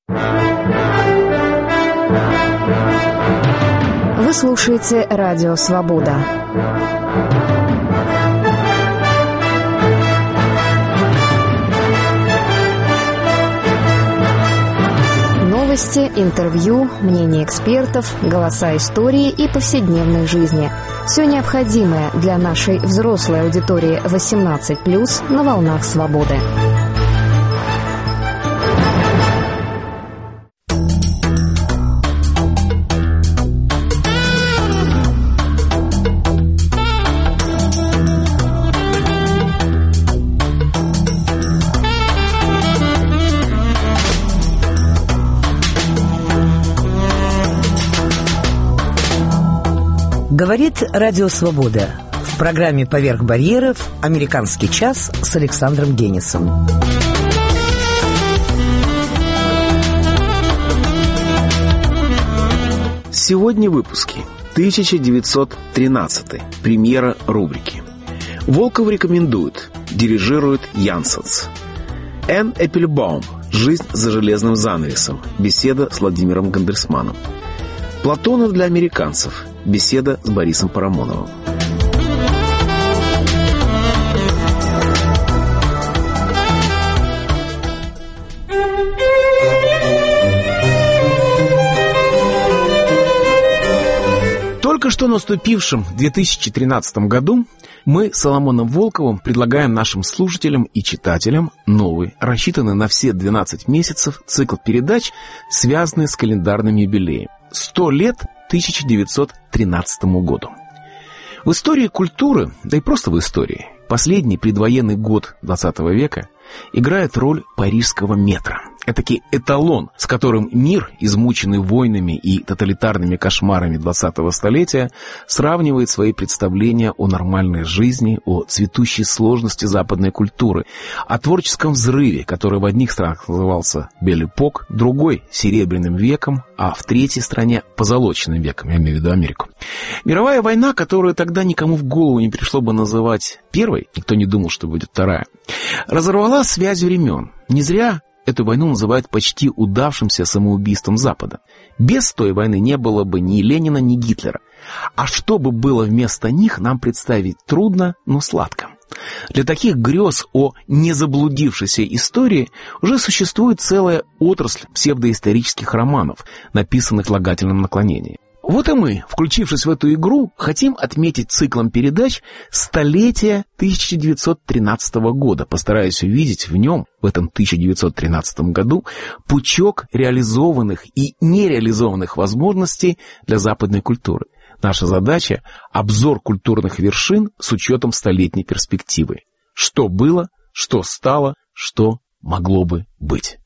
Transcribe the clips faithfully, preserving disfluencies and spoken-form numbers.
Вы слушаете Радио Свобода. Новости, интервью, мнения экспертов, голоса истории и повседневной жизни. Все необходимое для нашей взрослой аудитории восемнадцать плюс на волнах свободы. Говорит Радио Свобода. В программе «Поверх барьеров» «Американский час» с Александром Генисом. Сегодня в выпуске. тысяча девятьсот тринадцатый. Премьера рубрики. Волков рекомендует. Дирижирует Янсенс. Энн Эппельбаум. Жизнь за железным занавесом. Беседа с Владимиром Гандерсманом. Платонов для американцев. Беседа с Борисом Парамоновым. Только что наступившем две тысячи тринадцатом году мы с Соломоном Волковым предлагаем нашим слушателям и читателям новый, рассчитанный на все двенадцать месяцев, цикл передач, связанный с календарным юбилеем. сто лет тысяча девятьсот тринадцатому году. В истории культуры, да и просто в истории, последний предвоенный год двадцатого века играет роль парижского метро. Этакий эталон, с которым мир, измученный войнами и тоталитарными кошмарами двадцатого столетия, сравнивает свои представления о нормальной жизни, о цветущей сложности западной культуры, о творческом взрыве, который в одних странах назывался «Бель-эпок», другой — «Серебряным веком», а в третьей стране — «Позолоченным веком», я имею в виду Америку. Мировая война, которую тогда никому в голову не пришло бы называть первой, никто не думал, что будет вторая, разорвала связь времен. Не зря эту войну называют почти удавшимся самоубийством Запада. Без той войны не было бы ни Ленина, ни Гитлера. А что бы было вместо них, нам представить трудно, но сладко. Для таких грез о незаблудившейся истории уже существует целая отрасль псевдоисторических романов, написанных в слагательном наклонении. Вот и мы, включившись в эту игру, хотим отметить циклом передач столетие тысяча девятьсот тринадцатого года, постараясь увидеть в нем, в этом тысяча девятьсот тринадцатом году, пучок реализованных и нереализованных возможностей для западной культуры. Наша задача – обзор культурных вершин с учетом столетней перспективы. Что было, что стало, что могло бы быть.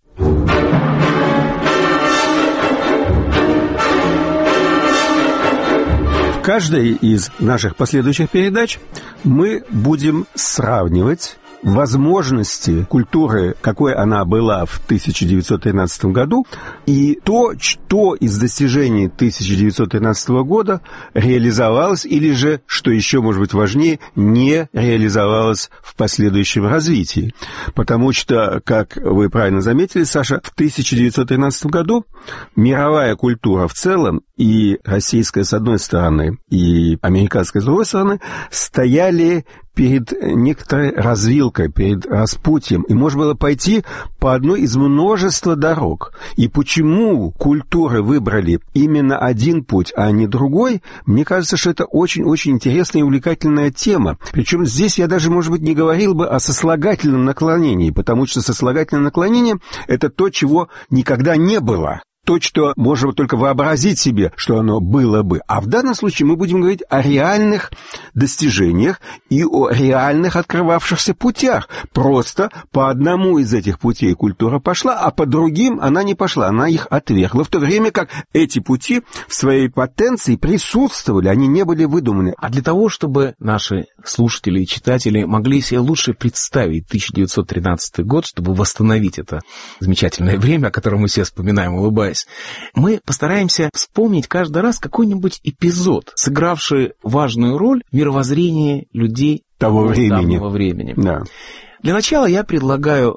В каждой из наших последующих передач мы будем сравнивать возможности культуры, какой она была в тысяча девятьсот тринадцатом году, и то, что из достижений тысяча девятьсот тринадцатого года реализовалось, или же, что еще, может быть, важнее, не реализовалось в последующем развитии. Потому что, как вы правильно заметили, Саша, в тысяча девятьсот тринадцатом году мировая культура в целом, и российская с одной стороны, и американская с другой стороны, стояли перед некоторой развилкой, перед распутьем, и можно было пойти по одной из множества дорог. И почему культуры выбрали именно один путь, а не другой, мне кажется, что это очень-очень интересная и увлекательная тема. Причем здесь я даже, может быть, не говорил бы о сослагательном наклонении, потому что сослагательное наклонение — это то, чего никогда не было. То, что можно только вообразить себе, что оно было бы. А в данном случае мы будем говорить о реальных достижениях и о реальных открывавшихся путях. Просто по одному из этих путей культура пошла, а по другим она не пошла, она их отвергла. В то время как эти пути в своей потенции присутствовали, они не были выдуманы. А для того, чтобы наши слушатели и читатели могли себе лучше представить тысяча девятьсот тринадцатый год, чтобы восстановить это замечательное время, о котором мы все вспоминаем, улыбаясь, мы постараемся вспомнить каждый раз какой-нибудь эпизод, сыгравший важную роль в мировоззрении людей того времени. времени. Да. Для начала я предлагаю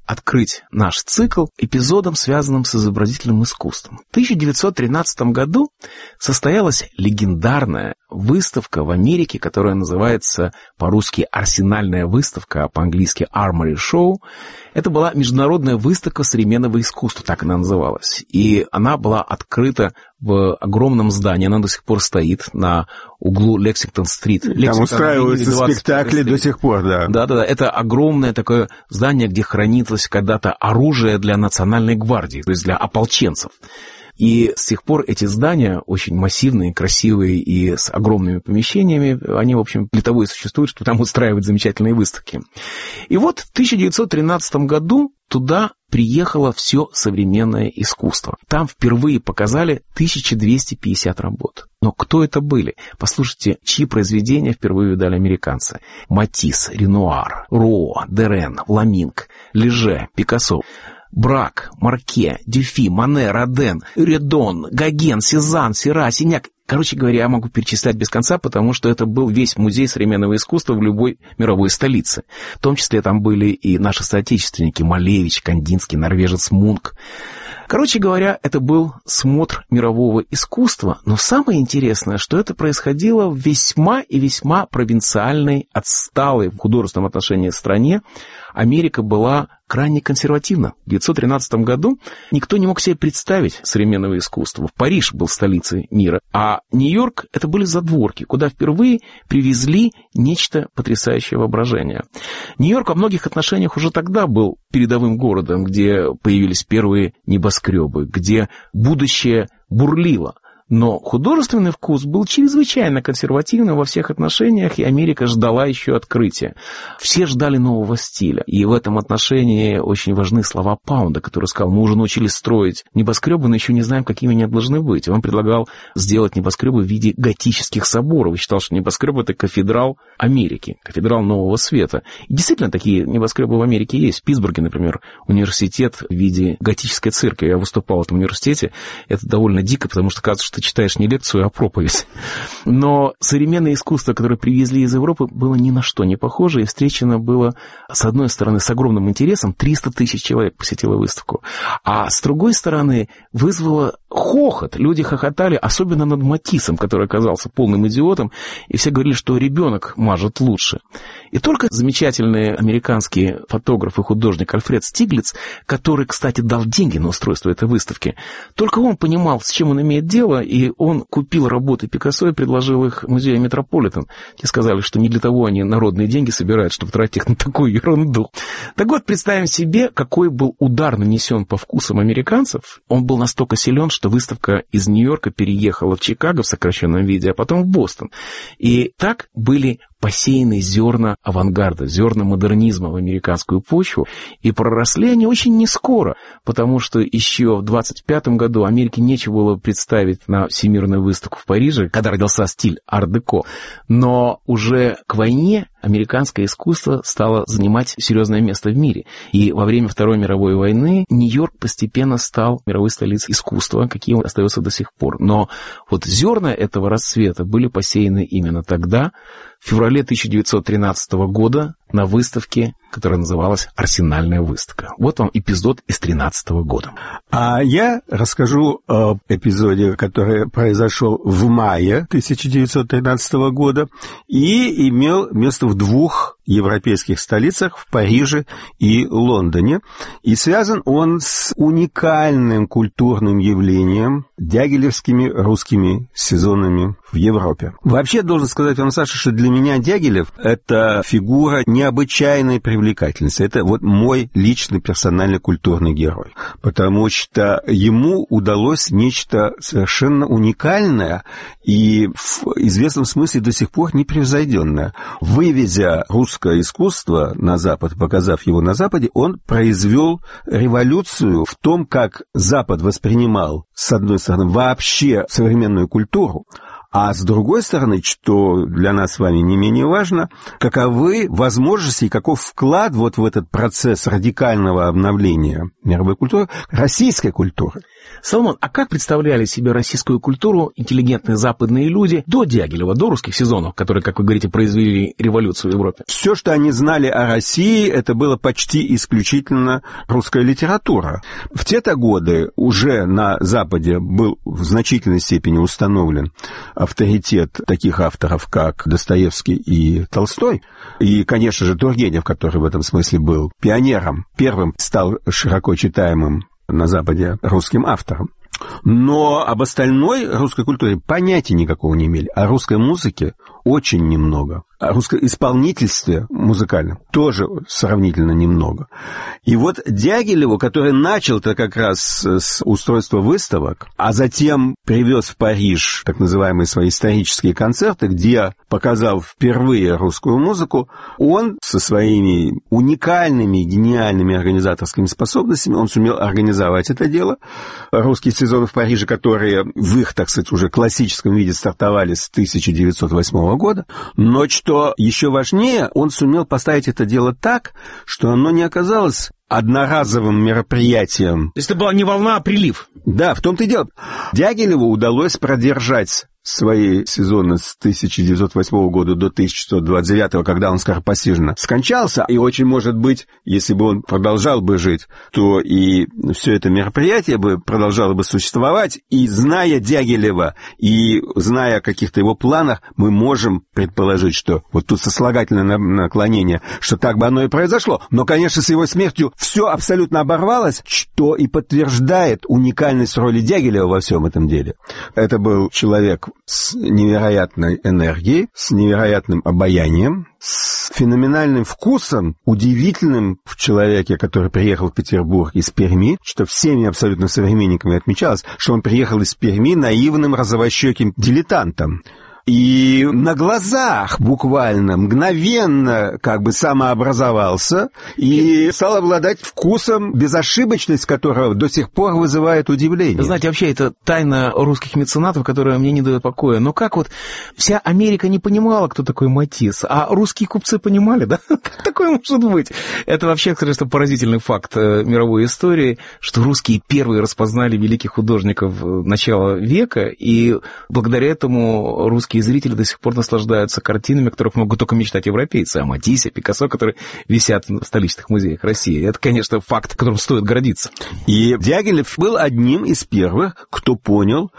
открыть наш цикл эпизодом, связанным с изобразительным искусством. В тысяча девятьсот тринадцатом году состоялась легендарная выставка в Америке, которая называется по-русски «Арсенальная выставка», а по-английски «Armory Show». Это была международная выставка современного искусства, так она называлась. И она была открыта в огромном здании, она до сих пор стоит на углу Лексингтон-стрит. Там устраиваются спектакли до сих пор, да. Да-да-да, это огромное такое здание, где хранилось когда-то оружие для национальной гвардии, то есть для ополченцев. И с тех пор эти здания очень массивные, красивые и с огромными помещениями, они, в общем, для того и существуют, чтобы там устраивать замечательные выставки. И вот в тысяча девятьсот тринадцатом году туда приехало все современное искусство. Там впервые показали тысяча двести пятьдесят работ. Но кто это были? Послушайте, чьи произведения впервые видали американцы. Матисс, Ренуар, Руо, Дерен, Ламинк, Леже, Пикассо. Брак, Марке, Дюфи, Мане, Роден, Редон, Гоген, Сезанн, Сера, Синяк. Короче говоря, я могу перечислять без конца, потому что это был весь музей современного искусства в любой мировой столице. В том числе там были и наши соотечественники Малевич, Кандинский, норвежец Мунк. Короче говоря, это был смотр мирового искусства, но самое интересное, что это происходило в весьма и весьма провинциальной, отсталой в художественном отношении стране. Америка была крайне консервативна. В тысяча девятьсот тринадцатом году никто не мог себе представить современного искусства. Париж был столицей мира, а Нью-Йорк — это были задворки, куда впервые привезли нечто потрясающее воображение. Нью-Йорк во многих отношениях уже тогда был передовым городом, где появились первые небоскребы, где будущее бурлило. Но художественный вкус был чрезвычайно консервативным во всех отношениях, и Америка ждала еще открытия. Все ждали нового стиля. И в этом отношении очень важны слова Паунда, который сказал: мы уже научились строить небоскребы, но еще не знаем, какими они должны быть. И он предлагал сделать небоскребы в виде готических соборов. И считал, что небоскреб — это кафедрал Америки, кафедрал Нового Света. И действительно, такие небоскребы в Америке есть. В Питтсбурге, например, университет в виде готической церкви. Я выступал в этом университете. Это довольно дико, потому что кажется, что ты читаешь не лекцию, а проповедь. Но современное искусство, которое привезли из Европы, было ни на что не похоже, и встречено было, с одной стороны, с огромным интересом, триста тысяч человек посетило выставку, а с другой стороны, вызвало хохот. Люди хохотали, особенно над Матиссом, который оказался полным идиотом, и все говорили, что ребенок мажет лучше. И только замечательный американский фотограф и художник Альфред Стиглиц, который, кстати, дал деньги на устройство этой выставки, только он понимал, с чем он имеет дело, и он купил работы Пикассо и предложил их музею Метрополитен. Те сказали, что не для того они народные деньги собирают, чтобы тратить их на такую ерунду. Так вот, представим себе, какой был удар нанесен по вкусам американцев. Он был настолько силен, что выставка из Нью-Йорка переехала в Чикаго в сокращенном виде, а потом в Бостон. И так были посеяны зерна авангарда, зерна модернизма в американскую почву, и проросли они очень нескоро, потому что еще в двадцать пятом году Америке нечего было представить на Всемирную выставку в Париже, когда родился стиль ар-деко. Но уже к войне американское искусство стало занимать серьезное место в мире. И во время Второй мировой войны Нью-Йорк постепенно стал мировой столицей искусства, каким он остается до сих пор. Но вот зерна этого расцвета были посеяны именно тогда, в феврале тысяча девятьсот тринадцатого года, на выставке, которая называлась «Арсенальная выставка». Вот вам эпизод из тринадцатого года. А я расскажу об эпизоде, который произошел в мае тысяча девятьсот тринадцатого года и имел место в двух европейских столицах, в Париже и Лондоне. И связан он с уникальным культурным явлением — дягилевскими русскими сезонами в Европе. Вообще, должен сказать вам, Саша, что для меня Дягилев — это фигура необычайной привлекательности. Это вот мой личный персональный культурный герой. Потому что ему удалось нечто совершенно уникальное и в известном смысле до сих пор непревзойденное. Вывезя русское искусство на Запад, показав его на Западе, он произвел революцию в том, как Запад воспринимал, с одной стороны, вообще современную культуру, А с другой стороны, что для нас с вами не менее важно, каковы возможности и каков вклад вот в этот процесс радикального обновления мировой культуры, российской культуры. Соломон, а как представляли себе российскую культуру интеллигентные западные люди до Дягилева, до русских сезонов, которые, как вы говорите, произвели революцию в Европе? Все, что они знали о России, это было почти исключительно русская литература. В те-то годы уже на Западе был в значительной степени установлен авторитет таких авторов, как Достоевский и Толстой, и, конечно же, Тургенев, который в этом смысле был пионером, первым стал широко читаемым на Западе русским автором. Но об остальной русской культуре понятия никакого не имели. О русской музыке очень немного. О русском исполнительстве музыкальном тоже сравнительно немного. И вот Дягилеву, который начал-то как раз с устройства выставок, а затем привез в Париж так называемые свои исторические концерты, где показал впервые русскую музыку, он со своими уникальными, гениальными организаторскими способностями, он сумел организовать это дело. Русские сезоны в Париже, которые в их, так сказать, уже классическом виде стартовали с тысяча девятьсот восьмого года, но что еще важнее, он сумел поставить это дело так, что оно не оказалось одноразовым мероприятием. То есть это была не волна, а прилив. Да, в том-то и дело. Дягилеву удалось продержать свои сезоны с тысяча девятьсот восьмого года до тысяча шестьсот двадцать девятого, когда он скоропостижно скончался, и очень может быть, если бы он продолжал бы жить, то и все это мероприятие бы продолжало бы существовать, и зная Дягилева, и зная о каких-то его планах, мы можем предположить, что вот тут сослагательное наклонение, что так бы оно и произошло. Но, конечно, с его смертью все абсолютно оборвалось, что и подтверждает уникальность роли Дягилева во всем этом деле. Это был человек с невероятной энергией, с невероятным обаянием, с феноменальным вкусом, удивительным в человеке, который приехал в Петербург из Перми, что всеми абсолютно современниками отмечалось, что он приехал из Перми наивным розовощеким дилетантом. И на глазах буквально, мгновенно как бы самообразовался и стал обладать вкусом, безошибочность которого до сих пор вызывает удивление. Знаете, вообще это тайна русских меценатов, которая мне не дает покоя. Но как вот вся Америка не понимала, кто такой Матисс, а русские купцы понимали, да? Как такое может быть? Это вообще, конечно, поразительный факт мировой истории, что русские первые распознали великих художников начала века, и благодаря этому русские зрители до сих пор наслаждаются картинами, о которых могут только мечтать европейцы, о Матиссе, Пикассо, которые висят в столичных музеях России. Это, конечно, факт, которым стоит гордиться. И Дягилев был одним из первых, кто понял,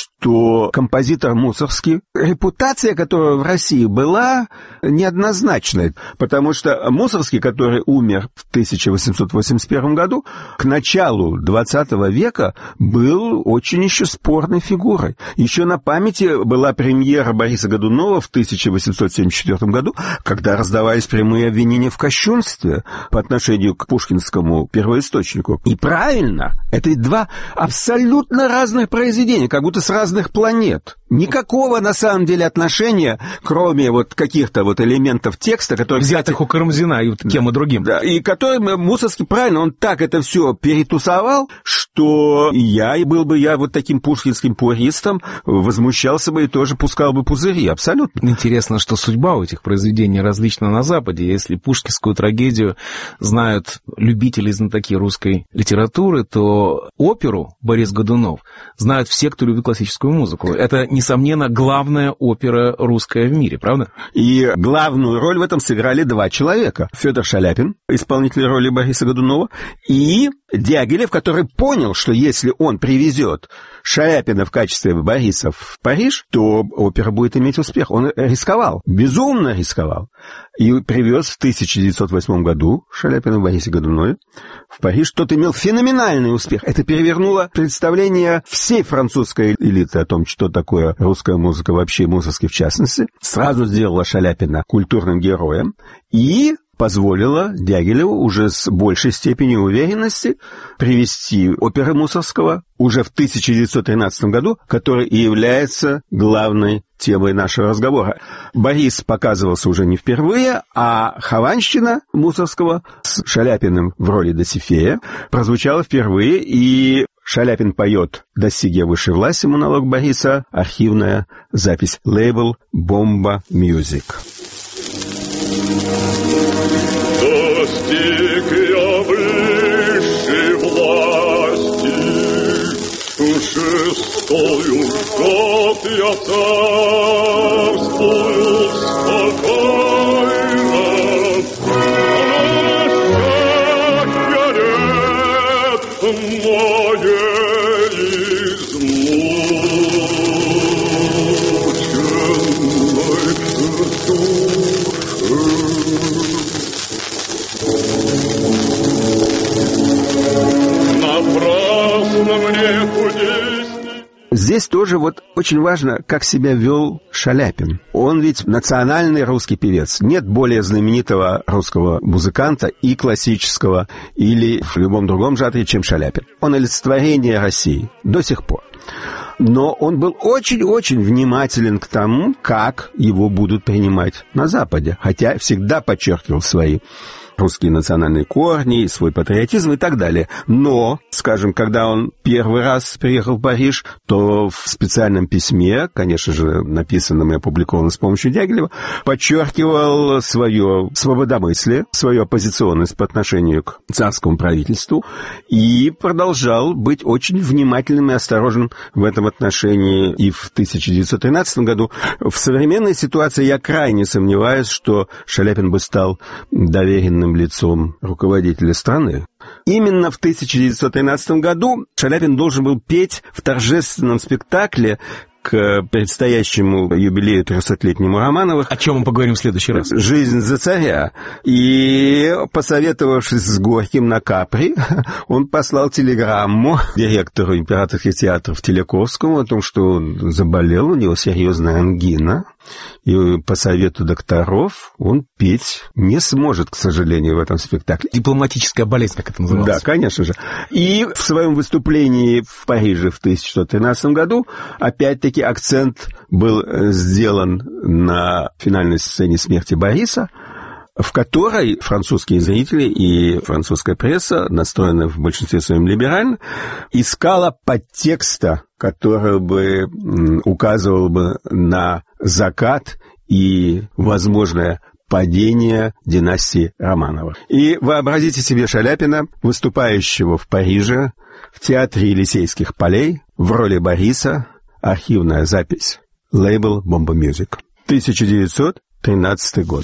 что композитор Мусоргский, репутация которого в России была неоднозначной, потому что Мусоргский, который умер в тысяча восемьсот восемьдесят первом году, к началу двадцатого века был очень еще спорной фигурой. Еще на памяти была премьера Бориса Годунова в тысяча восемьсот семьдесят четвёртом году, когда раздавались прямые обвинения в кощунстве по отношению к пушкинскому первоисточнику. И правильно, это два абсолютно разных произведения, как будто с разных планет. Никакого, на самом деле, отношения, кроме вот каких-то вот элементов текста, которые... Взятых у Карамзина и тем и другим. Да, и который Мусоргский, правильно, он так это все перетусовал, что я, и был бы я вот таким пушкинским пуристом, возмущался бы и тоже пускал бы пузыри, абсолютно. Интересно, что судьба у этих произведений различна на Западе. Если пушкинскую трагедию знают любители и знатоки русской литературы, то оперу Борис Годунов знают все, кто любит классическую музыку. Это, несомненно, главная опера русская в мире, правда? И главную роль в этом сыграли два человека. Федор Шаляпин, исполнитель роли Бориса Годунова, и Дягилев, который понял, что если он привезет Шаляпина в качестве Бориса в Париж, то опера будет иметь успех. Он рисковал, безумно рисковал. И привез в тысяча девятьсот восьмом году Шаляпина в Борисе Годунове в Париж. Тот имел феноменальный успех. Это перевернуло представление всей французской элиты о том, что такое русская музыка, вообще Мусоргский в частности. Сразу сделала Шаляпина культурным героем и позволила Дягилеву уже с большей степенью уверенности привести оперы Мусоргского уже в тысяча девятьсот тринадцатом году, который и является главной темой нашего разговора. Борис показывался уже не впервые, а хованщина Мусоргского с Шаляпиным в роли Досифея прозвучала впервые, и Шаляпин поет «Достиг высшей власти» монолог Бориса, архивная запись, лейбл «Бомба Мьюзик». Достиг я высшей власти, шестою год я царствую спокойно. Здесь тоже вот очень важно, как себя вел Шаляпин. Он ведь национальный русский певец. Нет более знаменитого русского музыканта и классического, или в любом другом жанре, чем Шаляпин. Он олицетворение России до сих пор. Но он был очень-очень внимателен к тому, как его будут принимать на Западе. Хотя всегда подчеркивал свои русские национальные корни, свой патриотизм и так далее. Но, скажем, когда он первый раз приехал в Париж, то в специальном письме, конечно же, написанном и опубликованном с помощью Дягилева, подчеркивал свое свободомыслие, свою оппозиционность по отношению к царскому правительству и продолжал быть очень внимательным и осторожным в этом отношении и в тысяча девятьсот тринадцатом году. В современной ситуации я крайне сомневаюсь, что Шаляпин бы стал доверенным лицом руководителя страны. Именно в тысяча девятьсот тринадцатом году Шаляпин должен был петь в торжественном спектакле к предстоящему юбилею трехсотлетнему Романовых. О чем мы поговорим в следующий раз. «Жизнь за царя». И, посоветовавшись с Горьким на Капри, он послал телеграмму директору императорских театров Теляковскому о том, что он заболел, у него серьезная ангина. И по совету докторов он петь не сможет, к сожалению, в этом спектакле. Дипломатическая болезнь, как это называлось. Да, конечно же. И в своем выступлении в Париже в тысяча девятьсот тринадцатом году опять-таки акцент был сделан на финальной сцене смерти Бориса, в которой французские зрители и французская пресса, настроенная в большинстве своем либерально, искала подтекста, который бы указывал бы на закат и возможное падение династии Романовых. И вообразите себе Шаляпина, выступающего в Париже в театре Елисейских полей в роли Бориса, архивная запись, лейбл «Бомба Мьюзик». тысяча девятьсот тринадцатый год.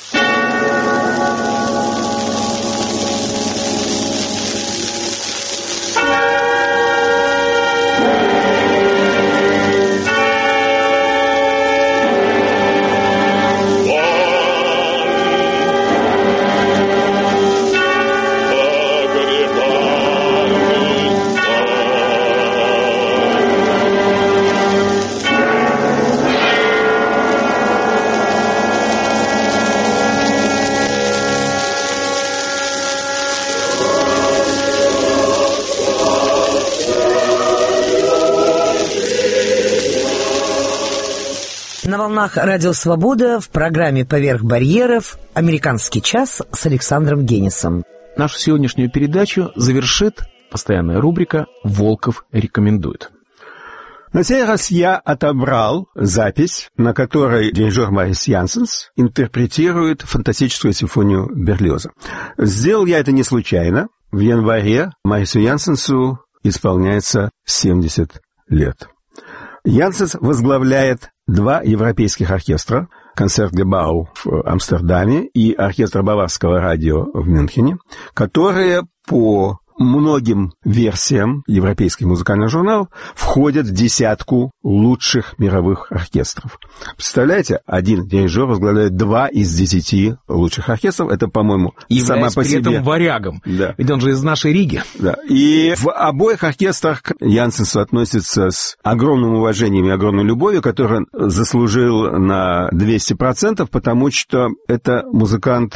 На волнах «Радио Свобода» в программе «Поверх барьеров» «Американский час» с Александром Генисом. Нашу сегодняшнюю передачу завершит постоянная рубрика «Волков рекомендует». На сей раз я отобрал запись, на которой дирижер Марис Янсенс интерпретирует фантастическую симфонию Берлиоза. Сделал я это не случайно. В январе Марису Янсенсу исполняется семьдесят лет. Янсенс возглавляет два европейских оркестра, Концертгебау в Амстердаме и оркестр Баварского радио в Мюнхене, которые по многим версиям европейских музыкальных журналов входят в десятку лучших мировых оркестров. Представляете, один дирижер возглавляет два из десяти лучших оркестров. Это, по-моему, сама по себе. При этом варягом. Да. Ведь он же из нашей Риги. Да. И в обоих оркестрах к Янсенсу относится с огромным уважением и огромной любовью, которую он заслужил на двести процентов, потому что это музыкант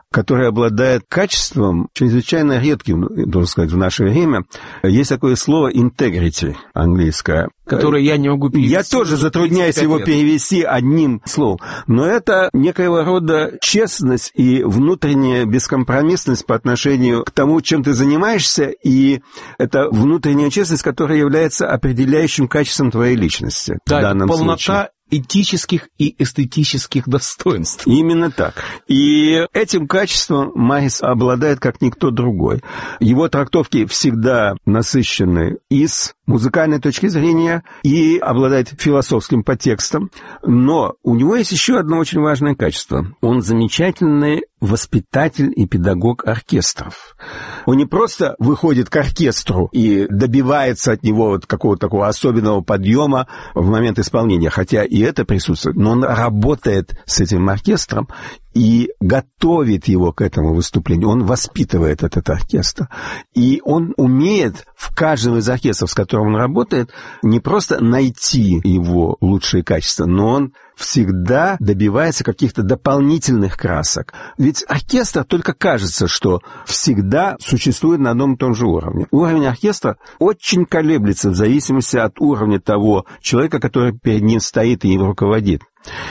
который обладает качеством, чрезвычайно редким, должен сказать, в наше время. Есть такое слово integrity английское, которое я не могу перевести. Я тоже затрудняюсь его перевести одним словом. Но это некоего рода честность и внутренняя бескомпромиссность по отношению к тому, чем ты занимаешься, и это внутренняя честность, которая является определяющим качеством твоей личности. Да, в данном полнота случае. Этических и эстетических достоинств. Именно так. И этим качеством Марис обладает как никто другой. Его трактовки всегда насыщены и с музыкальной точки зрения, и обладает философским подтекстом. Но у него есть еще одно очень важное качество. Он замечательный воспитатель и педагог оркестров. Он не просто выходит к оркестру и добивается от него вот какого-то такого особенного подъема в момент исполнения, хотя и это присутствует, но он работает с этим оркестром и готовит его к этому выступлению. Он воспитывает этот оркестр. И он умеет в каждом из оркестров, с которым он работает, не просто найти его лучшие качества, но он всегда добивается каких-то дополнительных красок. Ведь оркестр только кажется, что всегда существует на одном и том же уровне. Уровень оркестра очень колеблется в зависимости от уровня того человека, который перед ним стоит и им руководит.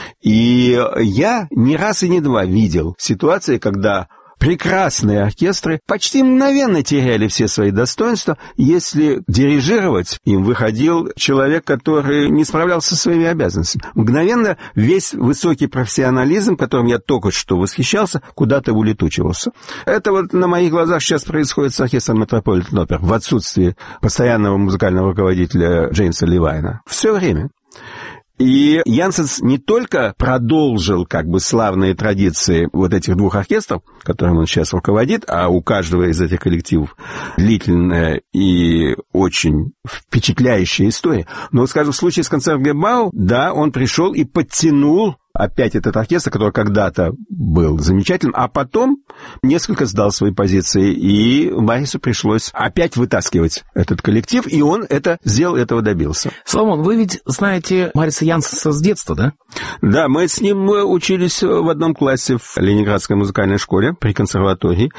И я не раз и не два видел ситуации, когда прекрасные оркестры почти мгновенно теряли все свои достоинства, если дирижировать им выходил человек, который не справлялся со своими обязанностями. Мгновенно весь высокий профессионализм, которым я только что восхищался, куда-то улетучивался. Это вот на моих глазах сейчас происходит с оркестром Metropolitan Opera в отсутствии постоянного музыкального руководителя Джеймса Левайна. Все время. И Янсенс не только продолжил как бы славные традиции вот этих двух оркестров, которым он сейчас руководит, а у каждого из этих коллективов длительная и очень впечатляющая история. Но, скажем, в случае с Концертгебау, да, он пришел и подтянул опять этот оркестр, который когда-то был замечательным, а потом несколько сдал свои позиции, и Марису пришлось опять вытаскивать этот коллектив, и он это сделал, этого добился. Соломон, вы ведь знаете Мариса Янсенса с детства, да? Да, мы с ним учились в одном классе в Ленинградской музыкальной школе при консерватории,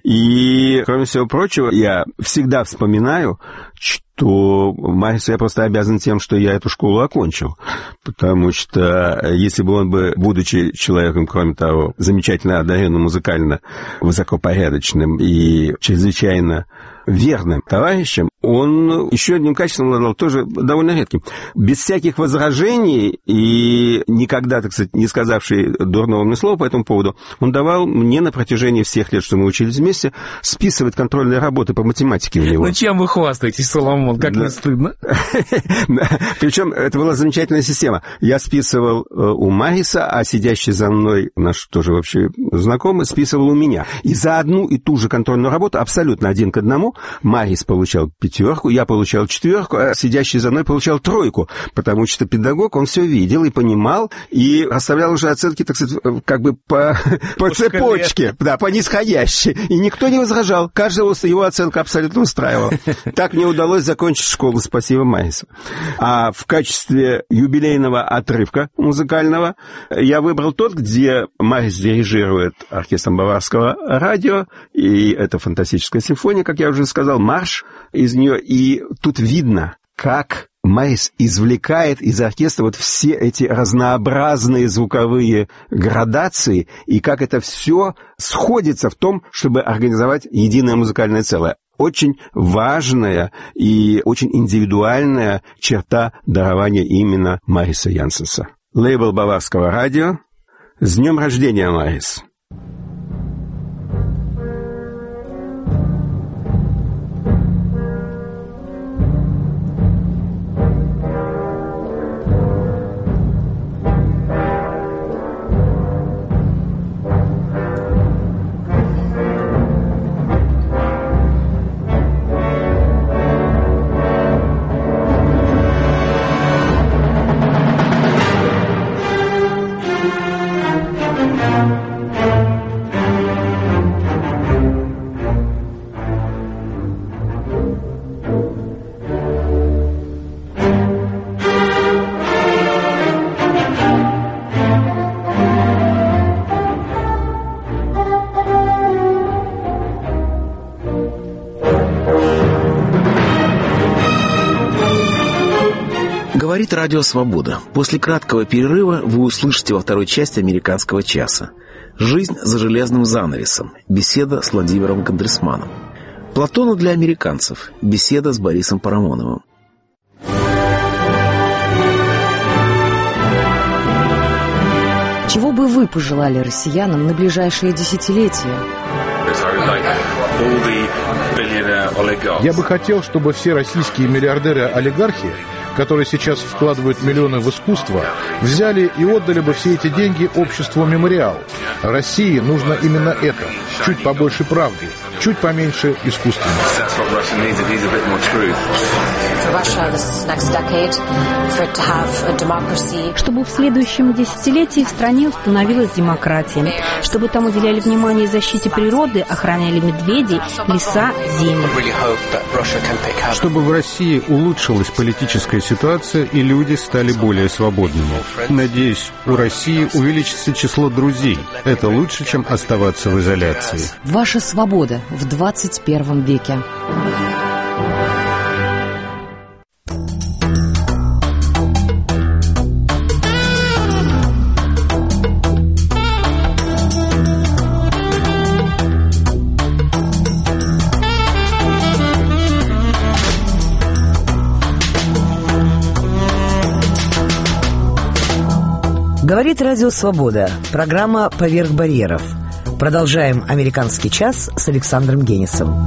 и, кроме всего прочего, я всегда вспоминаю, то Марису я просто обязан тем, что я эту школу окончил. Потому что если бы он бы, будучи человеком, кроме того, замечательно одаренным музыкально, высокопорядочным и чрезвычайно верным товарищем, он еще одним качеством обладал, тоже довольно редким. Без всяких возражений и никогда, так сказать, не сказавший дурного мне слова по этому поводу, он давал мне на протяжении всех лет, что мы учились вместе, списывать контрольные работы по математике у него. Ну, чем вы хвастаетесь, Соломон? Как не стыдно? Причем это была замечательная система. Я списывал у Мариса, а сидящий за мной, наш тоже вообще знакомый, списывал у меня. И за одну и ту же контрольную работу, абсолютно один к одному, Марис получал пятерку, я получал четверку, а сидящий за мной получал тройку, потому что педагог, он все видел и понимал, и расставлял уже оценки, так сказать, как бы по, по цепочке, да, по нисходящей. И никто не возражал, каждого его оценка абсолютно устраивала. Так мне удалось закончить школу, спасибо Марису. А в качестве юбилейного отрывка музыкального я выбрал тот, где Марис дирижирует оркестром Баварского радио, и это фантастическая симфония, как я уже сказал, марш из нее, и тут видно, как Марис извлекает из оркестра вот все эти разнообразные звуковые градации, и как это все сходится в том, чтобы организовать единое музыкальное целое. Очень важная и очень индивидуальная черта дарования именно Мариса Янсенса. Лейбл Баварского радио. С днем рождения, Марис! Говорит Радио Свобода. После краткого перерыва вы услышите во второй части «Американского часа». «Жизнь за железным занавесом». Беседа с Владимиром Гандерсманом. «Платона для американцев». Беседа с Борисом Парамоновым. Чего бы вы пожелали россиянам на ближайшие десятилетия? Я бы хотел, чтобы все российские миллиардеры-олигархи, которые сейчас вкладывают миллионы в искусство, взяли и отдали бы все эти деньги обществу «Мемориал». России нужно именно это. Чуть побольше правды, чуть поменьше искусственности. Чтобы в следующем десятилетии в стране установилась демократия, чтобы там уделяли внимание защите природы, охраняли медведей, леса, земли. Чтобы в России улучшилась политическая ситуация и люди стали более свободными. Надеюсь, у России увеличится число друзей. Это лучше, чем оставаться в изоляции. Ваша свобода в двадцать первом веке. Говорит Радио Свобода. Программа «Поверх барьеров». Продолжаем «Американский час» с Александром Генисом.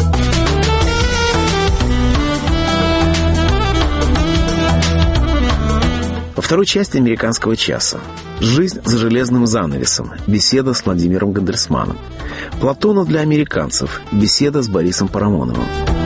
Во второй части «Американского часа». «Жизнь за железным занавесом». Беседа с Владимиром Гандерсманом. «Платона для американцев». Беседа с Борисом Парамоновым.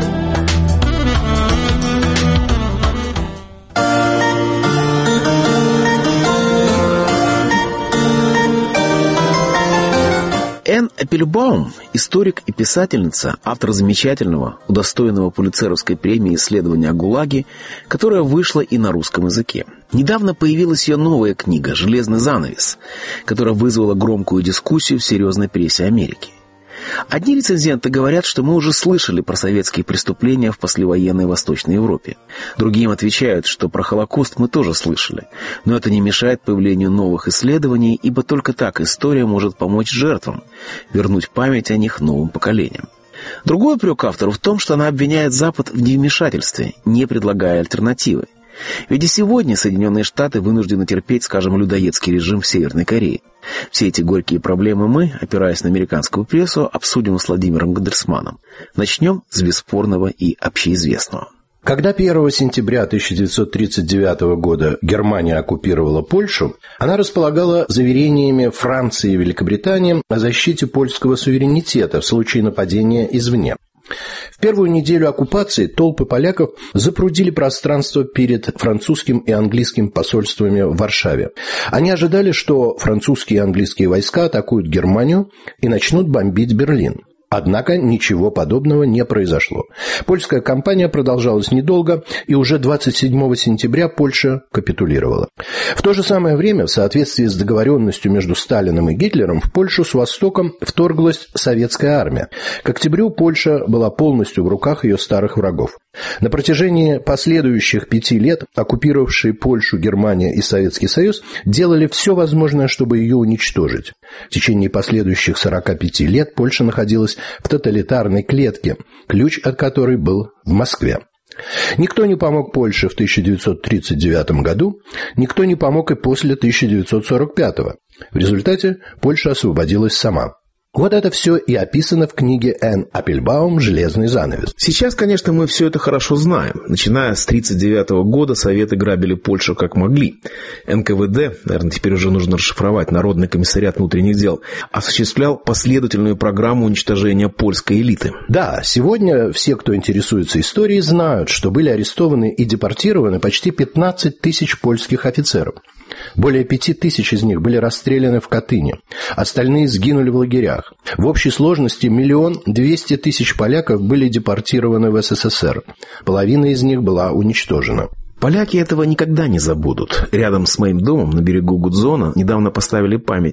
Энн Аппельбаум, историк и писательница, автор замечательного, удостоенного Пулитцеровской премии исследования о ГУЛАГе, которая вышла и на русском языке. Недавно появилась ее новая книга «Железный занавес», которая вызвала громкую дискуссию в серьезной прессе Америки. Одни рецензенты говорят, что мы уже слышали про советские преступления в послевоенной Восточной Европе. Другим отвечают, что про Холокост мы тоже слышали. Но это не мешает появлению новых исследований, ибо только так история может помочь жертвам, вернуть память о них новым поколениям. Другой упрек автору в том, что она обвиняет Запад в невмешательстве, не предлагая альтернативы. Ведь и сегодня Соединенные Штаты вынуждены терпеть, скажем, людоедский режим в Северной Корее. Все эти горькие проблемы мы, опираясь на американскую прессу, обсудим с Владимиром Гандерсманом. Начнем с бесспорного и общеизвестного. Когда первого сентября тысяча девятьсот тридцать девятого года Германия оккупировала Польшу, она располагала заверениями Франции и Великобритании о защите польского суверенитета в случае нападения извне. В первую неделю оккупации толпы поляков запрудили пространство перед французским и английским посольствами в Варшаве. Они ожидали, что французские и английские войска атакуют Германию и начнут бомбить Берлин. Однако ничего подобного не произошло. Польская кампания продолжалась недолго, и уже двадцать седьмого сентября Польша капитулировала. В то же самое время, в соответствии с договоренностью между Сталиным и Гитлером, в Польшу с востоком вторглась советская армия. К октябрю Польша была полностью в руках ее старых врагов. На протяжении последующих пяти лет оккупировавшие Польшу Германия и Советский Союз делали все возможное, чтобы ее уничтожить. В течение последующих сорока пяти лет Польша находилась в тоталитарной клетке, ключ от которой был в Москве. Никто не помог Польше в тысяча девятьсот тридцать девятом году, никто не помог и после тысяча девятьсот сорок пятого. В результате Польша освободилась сама. Вот это все и описано в книге Энн Аппельбаум «Железный занавес». Сейчас, конечно, мы все это хорошо знаем. Начиная с тридцать девятого года Советы грабили Польшу как могли. эн ка вэ дэ, наверное, теперь уже нужно расшифровать, Народный комиссариат внутренних дел, осуществлял последовательную программу уничтожения польской элиты. Да, сегодня все, кто интересуется историей, знают, что были арестованы и депортированы почти пятнадцать тысяч польских офицеров. Более пяти тысяч из них были расстреляны в Катыни. Остальные сгинули в лагерях. В общей сложности миллион двести тысяч поляков были депортированы в эс эс эс эр. Половина из них была уничтожена. Поляки этого никогда не забудут. Рядом с моим домом на берегу Гудзона недавно поставили памятник.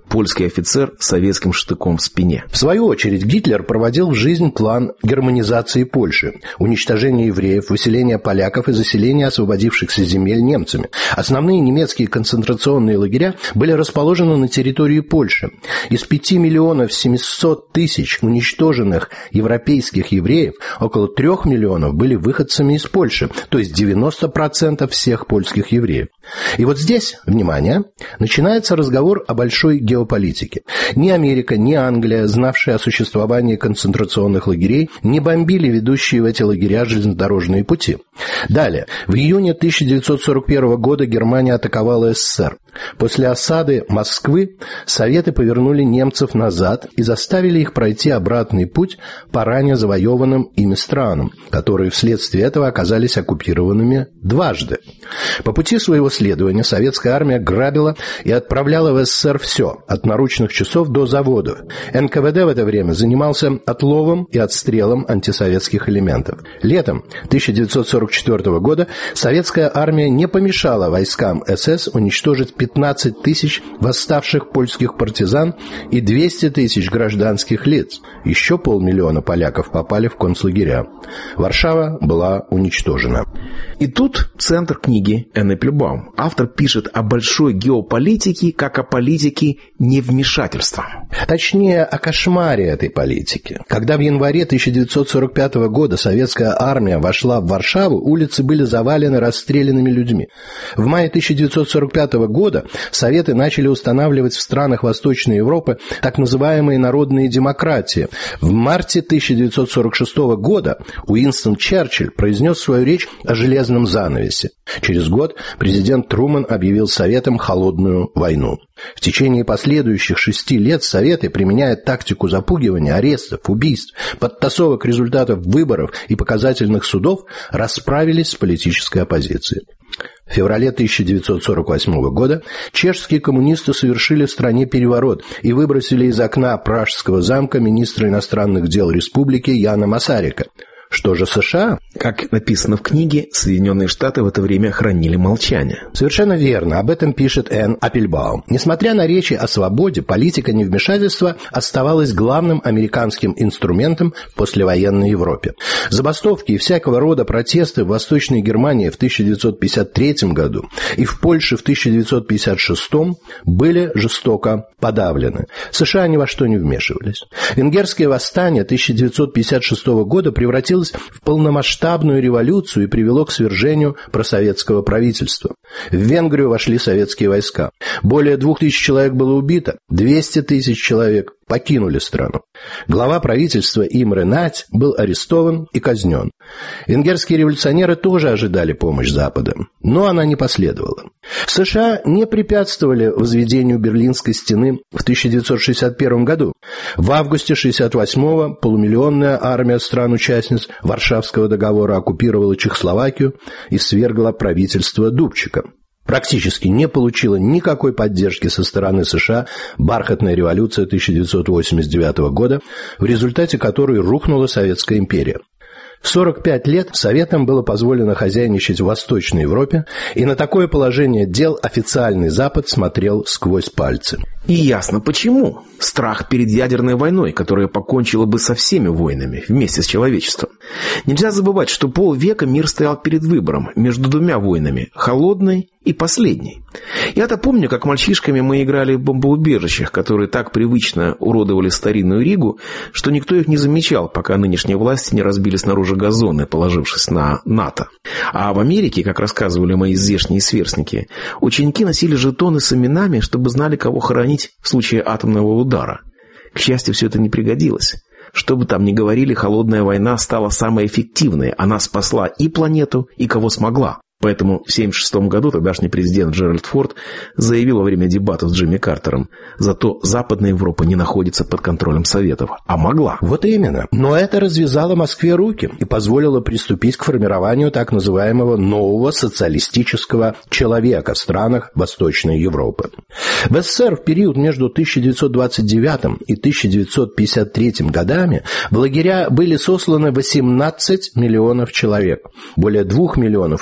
польский офицер с советским штыком в спине. В свою очередь Гитлер проводил в жизнь план германизации Польши, уничтожения евреев, выселения поляков и заселения освободившихся земель немцами. Основные немецкие концентрационные лагеря были расположены на территории Польши. Из пяти миллионов семисот тысяч уничтоженных европейских евреев около трех миллионов были выходцами из Польши, то есть девяносто процентов всех польских евреев. И вот здесь, внимание, начинается разговор о большой геополитике. Ни Америка, ни Англия, знавшие о существовании концентрационных лагерей, не бомбили ведущие в эти лагеря железнодорожные пути. Далее. В июне тысяча девятьсот сорок первого года Германия атаковала СССР. После осады Москвы Советы повернули немцев назад и заставили их пройти обратный путь по ранее завоеванным ими странам, которые вследствие этого оказались оккупированными дважды. По пути своего следования советская армия грабила и отправляла в СССР все, от наручных часов до заводов. эн ка вэ дэ в это время занимался отловом и отстрелом антисоветских элементов. Летом тысяча девятьсот сорок четвёртого года советская армия не помешала войскам эс эс уничтожить пятнадцать тысяч восставших польских партизан и двести тысяч гражданских лиц. Еще полмиллиона поляков попали в концлагеря. Варшава была уничтожена. И тут центр книги Энн Эппельбаум. Автор пишет о большой геополитике, как о политике невмешательства. Точнее, о кошмаре этой политики. Когда в январе тысяча девятьсот сорок пятого года советская армия вошла в Варшаву, улицы были завалены расстрелянными людьми. В мае тысяча девятьсот сорок пятого года Советы начали устанавливать в странах Восточной Европы так называемые народные демократии. В марте тысяча девятьсот сорок шестого года Уинстон Черчилль произнес свою речь о железном занавесе. Через год президент Трумэн объявил Советам холодную войну. В течение последующих шести лет Советы, применяя тактику запугивания, арестов, убийств, подтасовок результатов выборов и показательных судов, расправились с политической оппозицией. В феврале тысяча девятьсот сорок восьмого года чешские коммунисты совершили в стране переворот и выбросили из окна Пражского замка министра иностранных дел республики Яна Масарика. Что же США? Как написано в книге, Соединенные Штаты в это время хранили молчание. Совершенно верно. Об этом пишет Энн Эппельбаум. Несмотря на речи о свободе, политика невмешательства оставалась главным американским инструментом в послевоенной Европе. Забастовки и всякого рода протесты в Восточной Германии в тысяча девятьсот пятьдесят третьем году и в Польше в тысяча девятьсот пятьдесят шестом были жестоко подавлены. США ни во что не вмешивались. Венгерское восстание тысяча девятьсот пятьдесят шестого года превратилось в полномасштабную революцию и привело к свержению просоветского правительства. В Венгрию вошли советские войска. Более двух тысяч человек было убито, двести тысяч человек покинули страну. Глава правительства Имре Надь был арестован и казнен. Венгерские революционеры тоже ожидали помощь Запада, но она не последовала. США не препятствовали возведению Берлинской стены в тысяча девятьсот шестьдесят первом году. В августе шестьдесят восьмого полумиллионная армия стран-участниц Варшавского договора оккупировала Чехословакию и свергла правительство Дубчика. Практически не получила никакой поддержки со стороны США бархатная революция тысяча девятьсот восемьдесят девятого года, в результате которой рухнула Советская империя. В сорок пять лет Советам было позволено хозяйничать в Восточной Европе, и на такое положение дел официальный Запад смотрел сквозь пальцы. И ясно почему. Страх перед ядерной войной, которая покончила бы со всеми войнами вместе с человечеством. Нельзя забывать, что полвека мир стоял перед выбором между двумя войнами – холодной и последней. Я-то помню, как мальчишками мы играли в бомбоубежищах, которые так привычно уродовали старинную Ригу, что никто их не замечал, пока нынешние власти не разбили снаружи газоны, положившись на НАТО. А в Америке, как рассказывали мои здешние сверстники, ученики носили жетоны с именами, чтобы знали, кого хоронить в случае атомного удара. К счастью, все это не пригодилось. Что бы там ни говорили, холодная война стала самой эффективной. Она спасла и планету, и кого смогла. Поэтому в тысяча девятьсот семьдесят шестом году тогдашний президент Джеральд Форд заявил во время дебатов с Джимми Картером: зато Западная Европа не находится под контролем Советов, а могла. Вот именно. Но это развязало Москве руки и позволило приступить к формированию так называемого нового социалистического человека в странах Восточной Европы. В СССР в период между тысяча девятьсот двадцать девятым и тысяча девятьсот пятьдесят третьим годами в лагеря были сосланы восемнадцать миллионов человек. Более двух миллионов из них погибли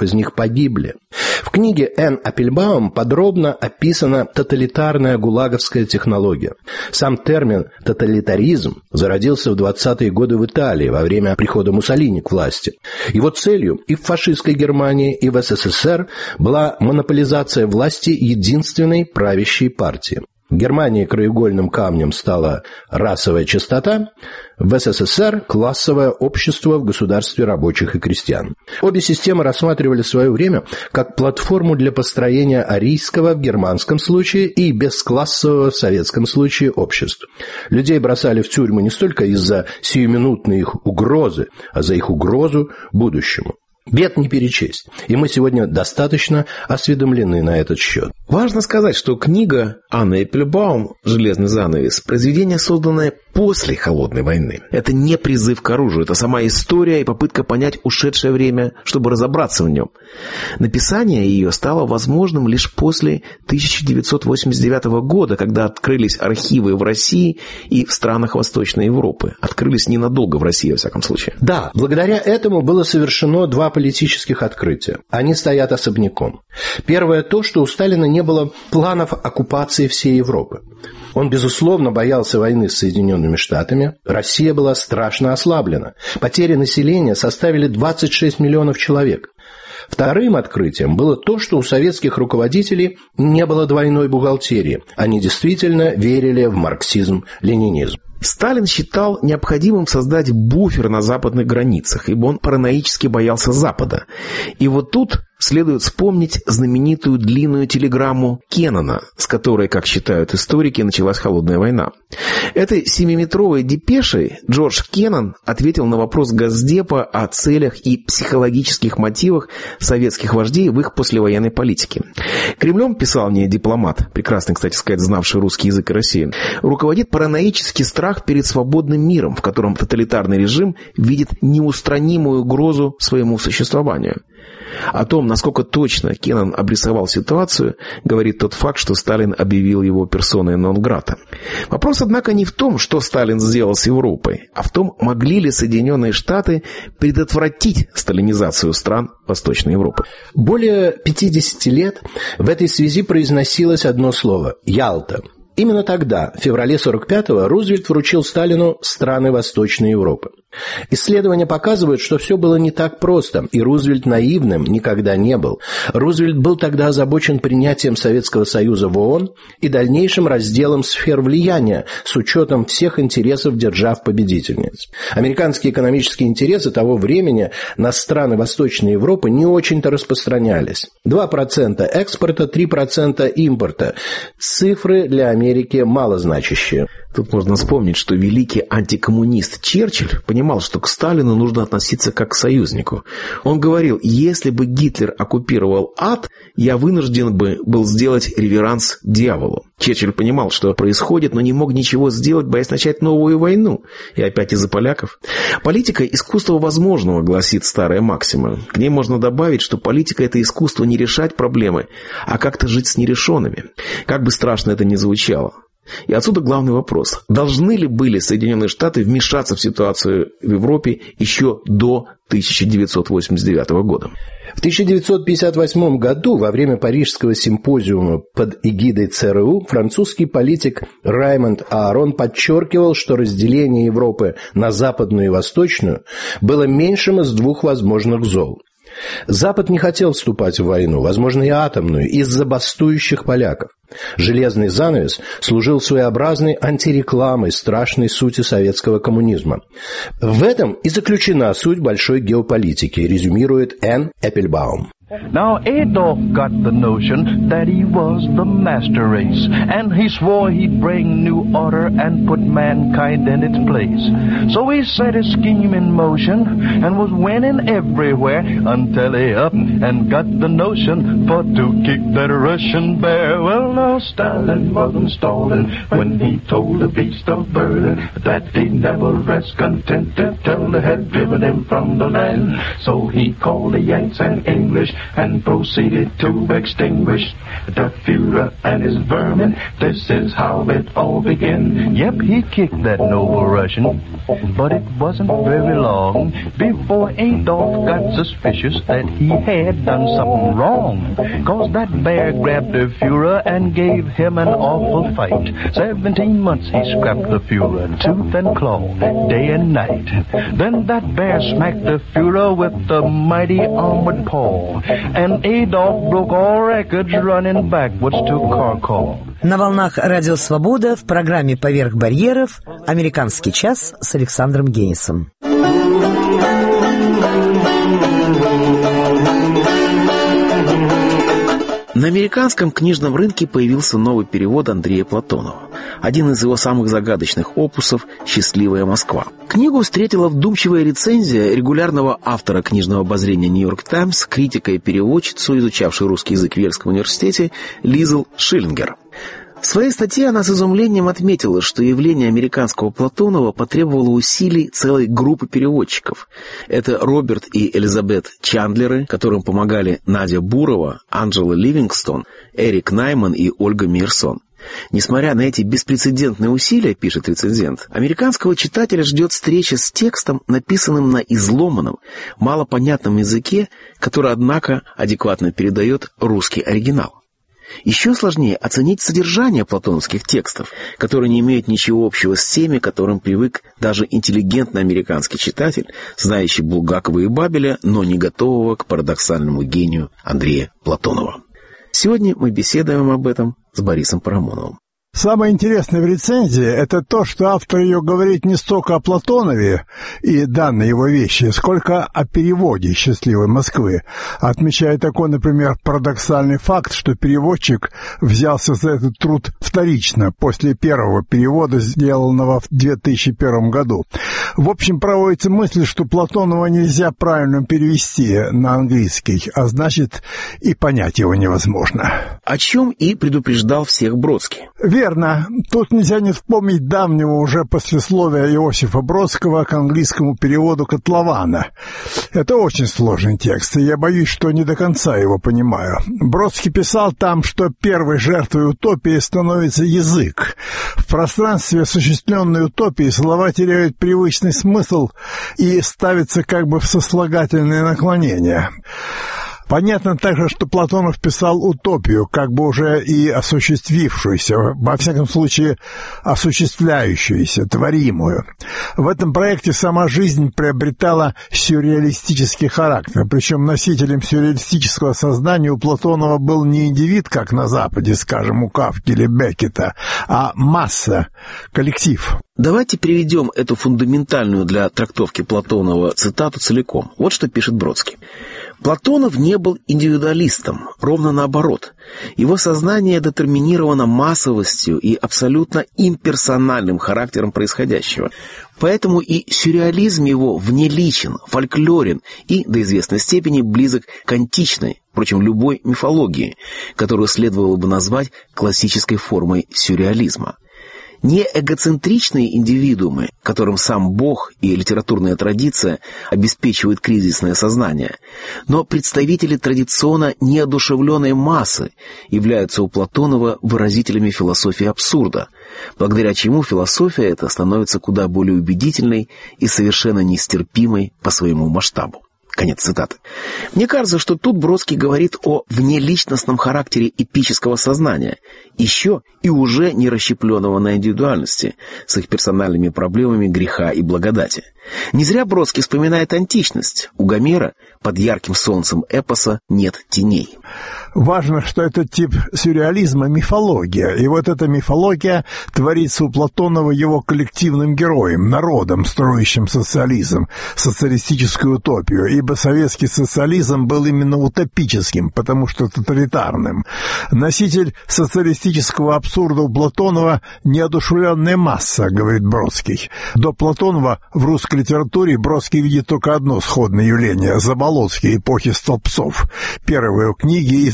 погибли. В книге Энн Аппельбаум подробно описана тоталитарная гулаговская технология. Сам термин «тоталитаризм» зародился в двадцатые годы в Италии во время прихода Муссолини к власти. Его целью и в фашистской Германии, и в СССР была монополизация власти единственной правящей партии. В Германии краеугольным камнем стала расовая чистота, в СССР – классовое общество в государстве рабочих и крестьян. Обе системы рассматривали в свое время как платформу для построения арийского в германском случае и бесклассового в советском случае обществ. Людей бросали в тюрьму не столько из-за сиюминутной их угрозы, а за их угрозу будущему. Бед не перечесть, и мы сегодня достаточно осведомлены на этот счет. Важно сказать, что книга Анны Аппельбаум «Железный занавес» – произведение, созданное после Холодной войны. Это не призыв к оружию, это сама история и попытка понять ушедшее время, чтобы разобраться в нем. Написание ее стало возможным лишь после тысяча девятьсот восемьдесят девятого года, когда открылись архивы в России и в странах Восточной Европы. Открылись ненадолго в России, во всяком случае. Да, благодаря этому было совершено два политических открытия. Они стоят особняком. Первое то, что у Сталина не было планов оккупации всей Европы. Он, безусловно, боялся войны с Соединенными Штатами. Россия была страшно ослаблена. Потери населения составили двадцать шесть миллионов человек. Вторым открытием было то, что у советских руководителей не было двойной бухгалтерии. Они действительно верили в марксизм-ленинизм. Сталин считал необходимым создать буфер на западных границах, ибо он параноически боялся Запада. И вот тут следует вспомнить знаменитую длинную телеграмму Кеннона, с которой, как считают историки, началась Холодная война. Этой семиметровой депешей Джордж Кеннон ответил на вопрос Госдепа о целях и психологических мотивах советских вождей в их послевоенной политике. Кремлем, писал мне дипломат, прекрасно, кстати сказать, знавший русский язык и Россию, руководит параноический страх перед свободным миром, в котором тоталитарный режим видит неустранимую угрозу своему существованию. О том, насколько точно Кеннон обрисовал ситуацию, говорит тот факт, что Сталин объявил его персоной нон-грата. Вопрос, однако, не в том, что Сталин сделал с Европой, а в том, могли ли Соединенные Штаты предотвратить сталинизацию стран Восточной Европы. Более пятидесяти лет в этой связи произносилось одно слово – «Ялта». Именно тогда, в феврале сорок пятого, Рузвельт вручил Сталину страны Восточной Европы. Исследования показывают, что все было не так просто, и Рузвельт наивным никогда не был. Рузвельт был тогда озабочен принятием Советского Союза в ООН и дальнейшим разделом сфер влияния с учетом всех интересов держав-победительниц. Американские экономические интересы того времени на страны Восточной Европы не очень-то распространялись. два процента экспорта, три процента импорта. Цифры для Америки малозначащие. Тут можно вспомнить, что великий антикоммунист Черчилль понимал, что к Сталину нужно относиться как к союзнику. Он говорил: если бы Гитлер оккупировал ад, я вынужден бы был сделать реверанс дьяволу. Черчилль понимал, что происходит, но не мог ничего сделать, боясь начать новую войну. И опять из-за поляков. Политика – искусство возможного, гласит старая максима. К ней можно добавить, что политика – это искусство не решать проблемы, а как-то жить с нерешенными. Как бы страшно это ни звучало. И отсюда главный вопрос. Должны ли были Соединенные Штаты вмешаться в ситуацию в Европе еще до тысяча девятьсот восемьдесят девятого года? В тысяча девятьсот пятьдесят восьмом году, во время Парижского симпозиума под эгидой ЦРУ, французский политик Раймонд Аарон подчеркивал, что разделение Европы на западную и восточную было меньшим из двух возможных зол. Запад не хотел вступать в войну, возможно, и атомную, из-за бастующих поляков. Железный занавес служил своеобразной антирекламой страшной сути советского коммунизма. В этом и заключена суть большой геополитики, резюмирует Энн Аппельбаум. Now Adolf got the notion that he was the master race, and he swore he'd bring new order and put mankind in its place. So he set his scheme in motion and was winning everywhere until he up and got the notion for to kick that Russian bear. Well, now Stalin wasn't stalling when he told the beast of Berlin that he'd never rest contented till they had driven him from the land. So he called the Yanks and English and proceeded to extinguish the Führer and his vermin. This is how it all began. Yep, he kicked that noble Russian, but it wasn't very long before Adolf got suspicious that he had done something wrong. Cause that bear grabbed the Führer and gave him an awful fight. Seventeen months he scrapped the Führer, tooth and claw, day and night. Then that bear smacked the Führer with the mighty armored paw, and Adolf broke all records running backwards to Kharkov. На волнах Радио Свобода в программе «Поверх барьеров» «Американский час» с Александром Генисом. На американском книжном рынке появился новый перевод Андрея Платонова, один из его самых загадочных опусов «Счастливая Москва». Книгу встретила вдумчивая рецензия регулярного автора книжного обозрения «Нью-Йорк Таймс», критика и переводчицу, изучавшей русский язык в Ельском университете, Лизл Шиллингер. В своей статье она с изумлением отметила, что явление американского Платонова потребовало усилий целой группы переводчиков. Это Роберт и Элизабет Чандлеры, которым помогали Надя Бурова, Анджела Ливингстон, Эрик Найман и Ольга Мейерсон. Несмотря на эти беспрецедентные усилия, пишет рецензент, американского читателя ждет встреча с текстом, написанным на изломанном, малопонятном языке, который, однако, адекватно передает русский оригинал. Еще сложнее оценить содержание платоновских текстов, которые не имеют ничего общего с теми, к которым привык даже интеллигентный американский читатель, знающий Булгакова и Бабеля, но не готового к парадоксальному гению Андрея Платонова. Сегодня мы беседуем об этом с Борисом Парамоновым. Самое интересное в рецензии — это то, что автор ее говорит не столько о Платонове и данной его вещи, сколько о переводе «Счастливой Москвы». Отмечая такой, например, парадоксальный факт, что переводчик взялся за этот труд вторично, после первого перевода, сделанного в две тысячи первом году. В общем, проводится мысль, что Платонова нельзя правильно перевести на английский, а значит, и понять его невозможно. О чем и предупреждал всех Бродский. Верно. Тут нельзя не вспомнить давнего уже послесловия Иосифа Бродского к английскому переводу «Котлована». Это очень сложный текст, и я боюсь, что не до конца его понимаю. Бродский писал там, что первой жертвой утопии становится язык. В пространстве осуществленной утопии слова теряют привычный смысл и ставятся как бы в сослагательные наклонения. Понятно также, что Платонов писал утопию, как бы уже и осуществившуюся, во всяком случае, осуществляющуюся, творимую. В этом проекте сама жизнь приобретала сюрреалистический характер, причем носителем сюрреалистического сознания у Платонова был не индивид, как на Западе, скажем, у Кафки или Беккета, а масса, коллектив. Давайте приведем эту фундаментальную для трактовки Платонова цитату целиком. Вот что пишет Бродский. Платонов не был индивидуалистом, ровно наоборот. Его сознание детерминировано массовостью и абсолютно имперсональным характером происходящего. Поэтому и сюрреализм его внеличен, фольклорен и, до известной степени, близок к античной, впрочем, любой мифологии, которую следовало бы назвать классической формой сюрреализма. Не эгоцентричные индивидуумы, которым сам Бог и литературная традиция обеспечивают кризисное сознание, но представители традиционно неодушевленной массы являются у Платонова выразителями философии абсурда, благодаря чему философия эта становится куда более убедительной и совершенно нестерпимой по своему масштабу. Конец цитаты. Мне кажется, что тут Бродский говорит о внеличностном характере эпического сознания, еще и уже не расщепленного на индивидуальности, с их персональными проблемами греха и благодати. Не зря Бродский вспоминает античность. У Гомера под ярким солнцем эпоса нет теней. Важно, что этот тип сюрреализма — мифология, и вот эта мифология творится у Платонова его коллективным героем, народом, строящим социализм, социалистическую утопию, ибо советский социализм был именно утопическим, потому что тоталитарным. Носитель социалистического абсурда у Платонова — неодушевленная масса, говорит Бродский. До Платонова в русской литературе Бродский видит только одно сходное явление — Заболоцкий эпохи столбцов. Первые его книги, изданные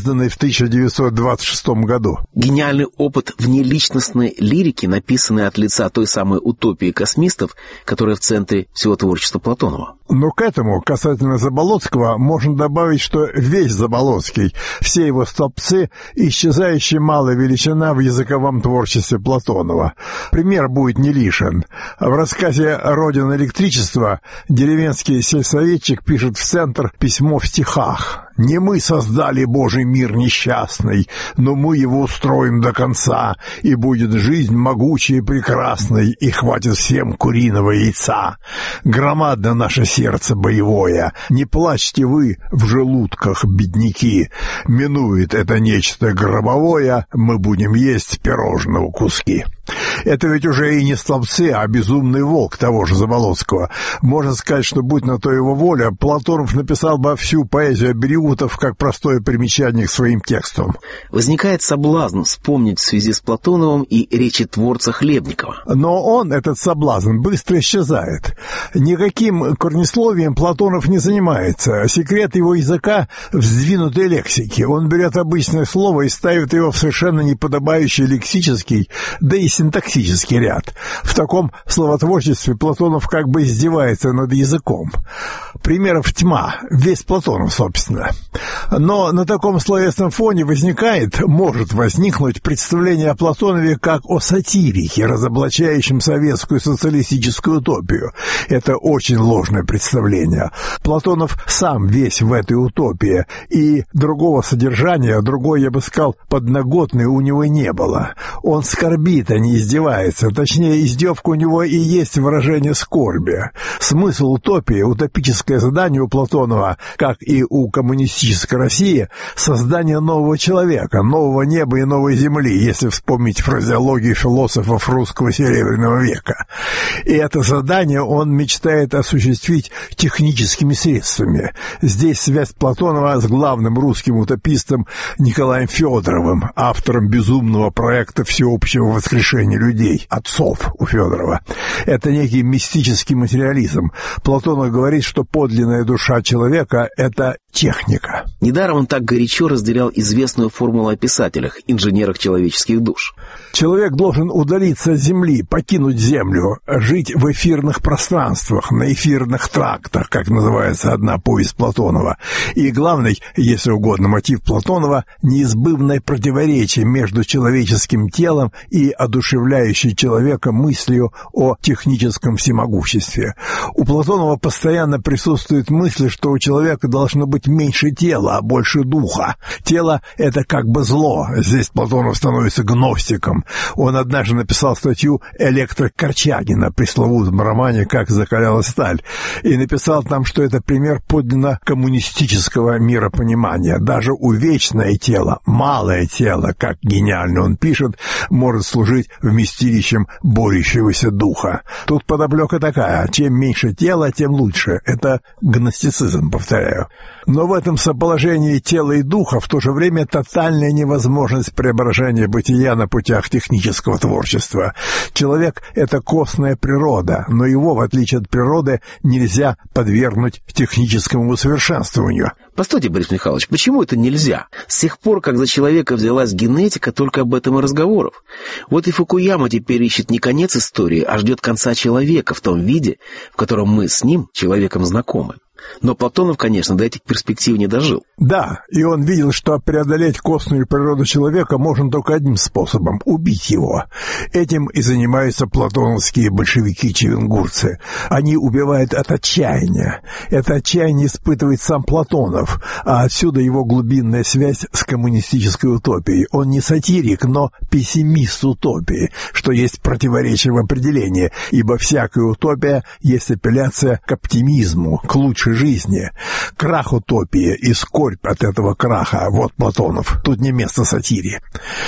изданный в тысяча девятьсот двадцать шестом году. Гениальный опыт внеличностной лирики, написанный от лица той самой утопии космистов, которая в центре всего творчества Платонова. Но к этому, касательно Заболоцкого, можно добавить, что весь Заболоцкий, все его столбцы — исчезающая малая величина в языковом творчестве Платонова. Пример будет не лишен. В рассказе «Родина электричества» деревенский сельсоветчик пишет в центр письмо в стихах. «Не мы создали Божий мир несчастный, но мы его устроим до конца, и будет жизнь могучей и прекрасной, и хватит всем куриного яйца. Громадно наше сердце боевое, не плачьте вы в желудках, бедняки. Минует это нечто гробовое, мы будем есть пирожного куски». Это ведь уже и не столбцы, а безумный волк того же Заболоцкого. Можно сказать, что, будь на то его воля, Платонов написал бы всю поэзию абериутов как простое примечание к своим текстам. Возникает соблазн вспомнить в связи с Платоновым и речи творца Хлебникова. Но он, этот соблазн, быстро исчезает. Никаким корнесловием Платонов не занимается. Секрет его языка в сдвинутой лексике. Он берет обычное слово и ставит его в совершенно неподобающий лексический, да и синтаксический ряд. В таком словотворчестве Платонов как бы издевается над языком. Примеров тьма, весь Платонов, собственно. Но на таком словесном фоне возникает, может возникнуть представление о Платонове как о сатирике, разоблачающем советскую социалистическую утопию. Это очень ложное представление. Платонов сам весь в этой утопии, и другого содержания, другой, я бы сказал, подноготной у него не было. Он скорбит, а не издевается. Точнее, издевка у него и есть выражение скорби. Смысл утопии, утопическое задание у Платонова, как и у коммунистической России, создание нового человека, нового неба и новой земли, если вспомнить фразеологию философов русского Серебряного века. И это задание он мечтает осуществить техническими средствами. Здесь связь Платонова с главным русским утопистом Николаем Федоровым, автором безумного проекта всеобщего воскрешения людей, отцов у Федорова. Это некий мистический материализм. Платонов говорит, что подлинная душа человека — это техника. Недаром он так горячо разделял известную формулу о писателях, инженерах человеческих душ. Человек должен удалиться от земли, покинуть землю, жить в эфирных пространствах, на эфирных трактах, как называется одна повесть Платонова. И главный, если угодно, мотив Платонова — неизбывное противоречие между человеческим телом и одушевляющей человека мыслью о техническом всемогуществе. У Платонова постоянно присутствует мысль, что у человека должно быть меньше тела, а больше духа. Тело — это как бы зло. Здесь Платонов становится гностиком. Он однажды написал статью «Электрик Корчагина» в пресловутом романе «Как закалялась сталь», и написал там, что это пример подлинно коммунистического миропонимания. Даже увечное тело, малое тело, как гениально он пишет, может служить вместилищем борющегося духа. Тут подоплека такая: чем меньше тела, тем лучше. Это гностицизм, повторяю. Но в этом соположении тела и духа в то же время тотальная невозможность преображения бытия на путях технического творчества. Человек — это костная природа, но его, в отличие от природы, нельзя подвергнуть техническому усовершенствованию. Постойте, Борис Михайлович, почему это нельзя? С тех пор, как за человека взялась генетика, только об этом и разговоров. Вот и Фукуяма теперь ищет не конец истории, а ждет конца человека в том виде, в котором мы с ним, человеком, знакомы. Но Платонов, конечно, до этих перспектив не дожил. Да, и он видел, что преодолеть костную природу человека можно только одним способом — убить его. Этим и занимаются платоновские большевики-чевенгурцы. Они убивают от отчаяния. Это отчаяние испытывает сам Платонов, а отсюда его глубинная связь с коммунистической утопией. Он не сатирик, но пессимист утопии, что есть противоречие в определении, ибо всякая утопия есть апелляция к оптимизму, к лучшей жизни. Крах утопии и скорбь от этого краха — вот Платонов. Тут не место сатире.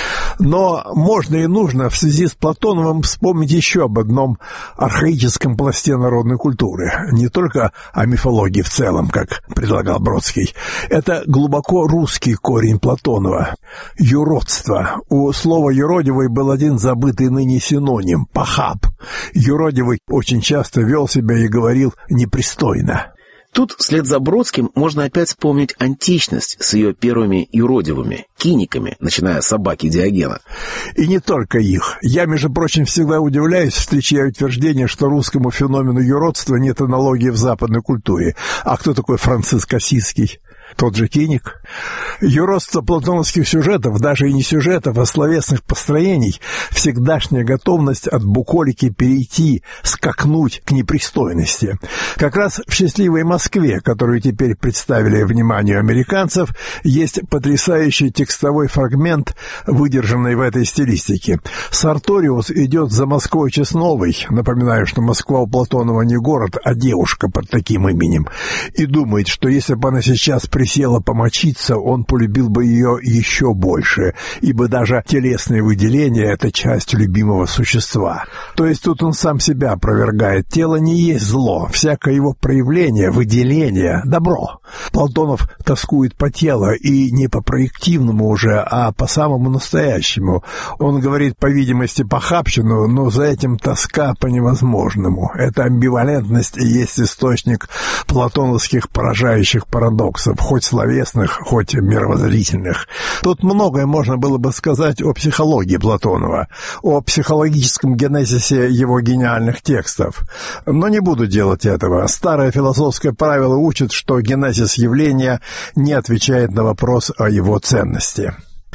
Но можно и нужно в связи с Платоновым вспомнить еще об одном архаическом пласте народной культуры. Не только о мифологии в целом, как предлагал Бродский. Это глубоко русский корень Платонова. Юродство. У слова «юродивый» был один забытый ныне синоним — похаб. Юродивый очень часто вел себя и говорил непристойно. Тут вслед за Бродским можно опять вспомнить античность с ее первыми юродивыми, киниками, начиная с собаки Диогена. И не только их. Я, между прочим, всегда удивляюсь, встречая утверждение, что русскому феномену юродства нет аналогии в западной культуре. А кто такой Франциск Ассизский? Тот же киник. Юродство платоновских сюжетов, даже и не сюжетов, а словесных построений, всегдашняя готовность от буколики перейти, скакнуть к непристойности. Как раз в «Счастливой Москве», которую теперь представили вниманию американцев, есть потрясающий текстовой фрагмент, выдержанный в этой стилистике. Сарториус идет за Москвой Чесновой, напоминаю, что Москва у Платонова не город, а девушка под таким именем, и думает, что если бы она сейчас присела помочиться, он полюбил бы ее еще больше, ибо даже телесные выделения — это часть любимого существа. То есть тут он сам себя опровергает. Тело не есть зло, всякое его проявление, выделение — добро. Платонов тоскует по телу, и не по проективному уже, а по самому настоящему. Он говорит, по видимости, похабщину, но за этим тоска по невозможному. Эта амбивалентность и есть источник платоновских поражающих парадоксов, хоть словесных, хоть мировоззрительных. Тут многое можно было бы сказать о психологии Платонова, о психологическом генезисе его гениальных текстов. Но не буду делать этого. Старое философское правило учит, что генезис явления не отвечает на вопрос о его ценности.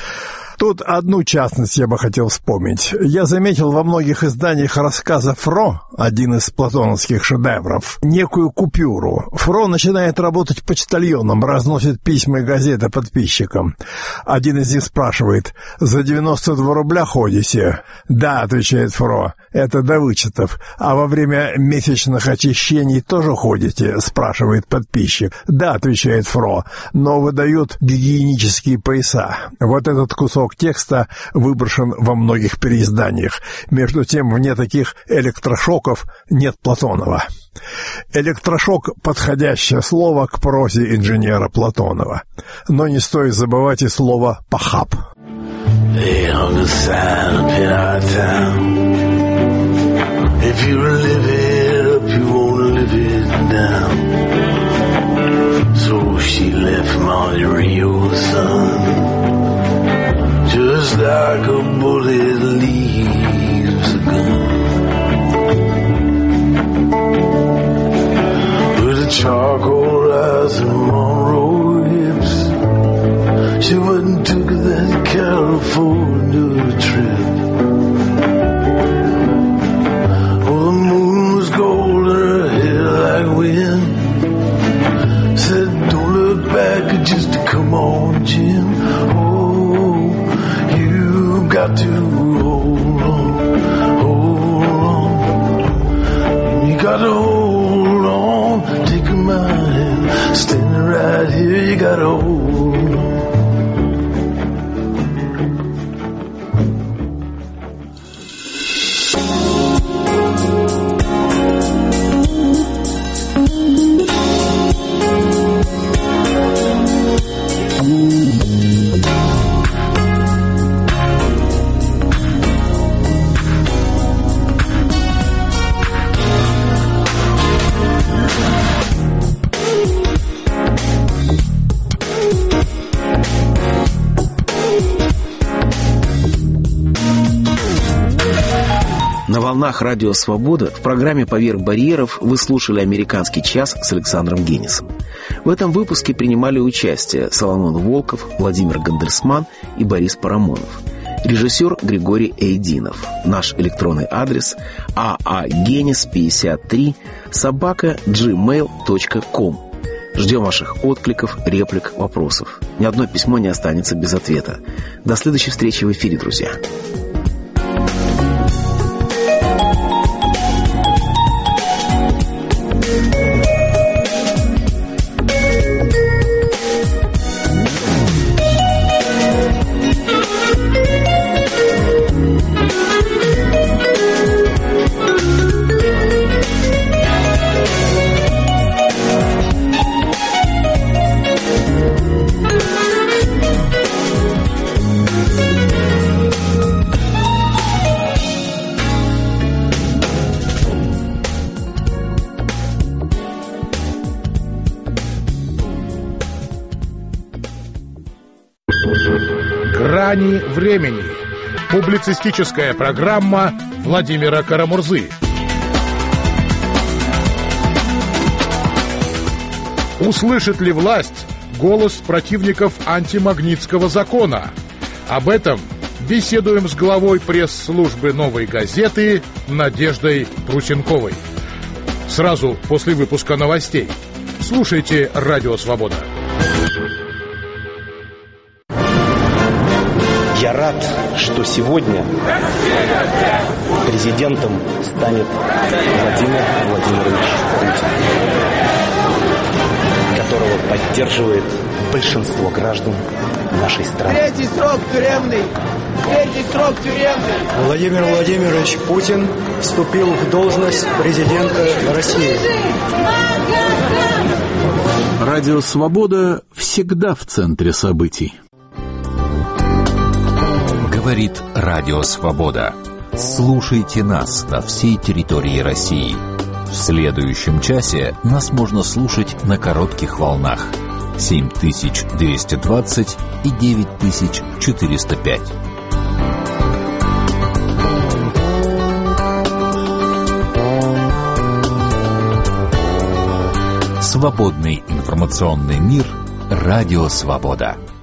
Тут одну частность я бы хотел вспомнить. Я заметил во многих изданиях рассказа Фро, один из платоновских шедевров, некую купюру. Фро начинает работать почтальоном, разносит письма и газеты подписчикам. Один из них спрашивает: «За девяносто два рубля ходите?» «Да», — отвечает Фро, — «это до вычетов». «А во время месячных очищений тоже ходите?» — спрашивает подписчик. «Да», — отвечает Фро, — «но выдают гигиенические пояса». Вот этот кусок текста выброшен во многих переизданиях. Между тем, вне таких электрошоков нет Платонова. Электрошок — подходящее слово к прозе инженера Платонова. Но не стоит забывать и слово «похаб». Just like a bullet leaves a gun, with the charcoal rising on her hips, she wouldn't took that California trip. Oh, the moon was gold and her hair like wind. Said, don't look back, just come on, Jim. Oh, got to hold on, hold on. You got to hold on, take my hand, standing right here, you got to hold on. На волнах радио «Свобода» в программе «Поверх барьеров» вы слушали «Американский час» с Александром Генисом. В этом выпуске принимали участие Соломон Волков, Владимир Гандельсман и Борис Парамонов. Режиссер Григорий Эйдинов. Наш электронный адрес aagenis пятьдесят три собака джи мейл точка ком. Ждем ваших откликов, реплик, вопросов. Ни одно письмо не останется без ответа. До следующей встречи в эфире, друзья. Грани времени. Публицистическая программа Владимира Карамурзы. Услышит ли власть голос противников антимагнитского закона? Об этом беседуем с главой пресс-службы «Новой газеты» Надеждой Прусенковой. Сразу после выпуска новостей. Слушайте «Радио Свобода». Я рад, что сегодня президентом станет Владимир Владимирович Путин, которого поддерживает большинство граждан нашей страны. Третий срок тюремный! Третий срок тюремный! Владимир Владимирович Путин вступил в должность президента России. Радио «Свобода» всегда в центре событий. Говорит Радио Свобода. Слушайте нас на всей территории России. В следующем часе нас можно слушать на коротких волнах семь тысяч двести двадцать и девять тысяч четыреста пять. Свободный информационный мир. Радио Свобода.